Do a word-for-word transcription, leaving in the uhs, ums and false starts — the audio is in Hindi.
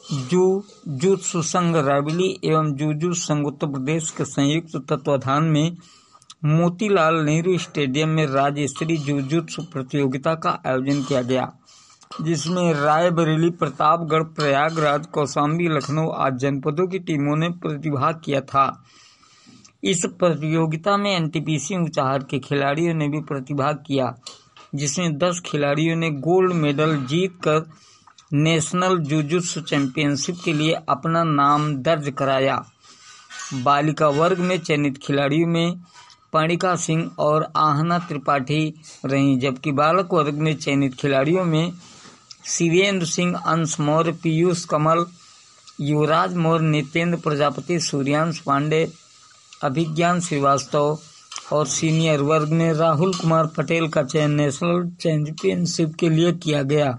जुजुत्सु संघ रायबरेली एवं जुजुत्सु संघ उत्तर प्रदेश के संयुक्त तत्वाधान में मोतीलाल नेहरू स्टेडियम में राज्य स्तरीय जुजुत्सु प्रतियोगिता का आयोजन किया गया, जिसमें रायबरेली, प्रतापगढ़, प्रयागराज, कौशाम्बी, लखनऊ आदि जनपदों की टीमों ने प्रतिभाग किया था। इस प्रतियोगिता में एनटीपीसी ऊंचाहार के खिलाड़ियों ने भी प्रतिभाग किया, जिसमें दस खिलाड़ियों ने गोल्ड मेडल जीतकर नेशनल जुजुत्सु चैंपियनशिप के लिए अपना नाम दर्ज कराया। बालिका वर्ग में चयनित खिलाड़ियों में पर्णिका सिंह और आहना त्रिपाठी रहीं, जबकि बालक वर्ग में चयनित खिलाड़ियों में शिवेंद्र सिंह, अंश मौर्य, पीयूष कमल, युवराज मौर्य, नितेंद्र प्रजापति, सूर्यांश पांडे, अभिज्ञान श्रीवास्तव और सीनियर वर्ग में राहुल कुमार पटेल का चयन नेशनल चैंपियनशिप के लिए किया गया।